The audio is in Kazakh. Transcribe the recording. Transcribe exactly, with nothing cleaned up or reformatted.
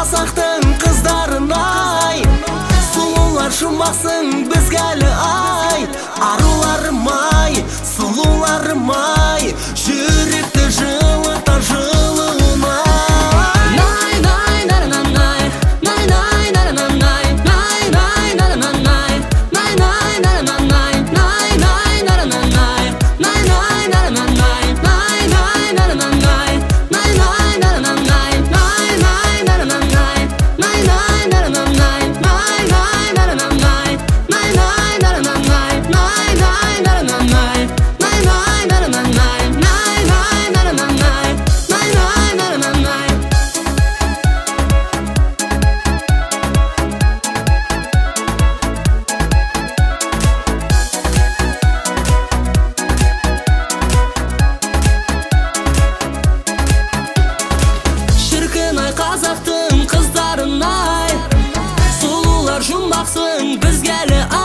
қазақтың қыздарынай, сұлулар жұмбақсың бізгәлі ай. Аруларым-ай, сұлуларым-ай, жүректі жылыта жылуына. Най, най, нар-нар-най, най, най, нар-нар-най, най, най, нар-нар-най, най, най, нар-нар-най, най, най, нар-нар-най, най, най, нар-нар-най, най, най, нар-нар-най, най, най, нар-нар-най, най, най, нар-нар-най, най, най, нар-нар-най, най, най, нар-нар-най, най, най, нар-нар-най, най, най, нар-нар-най, най, най, нар-нар-най, най, най, нар-нар-най, най, най, нар-нар-най. Шіркін-ай қазақтың қыздарынай, сұлулар жұмбақсың бізгәлі ай.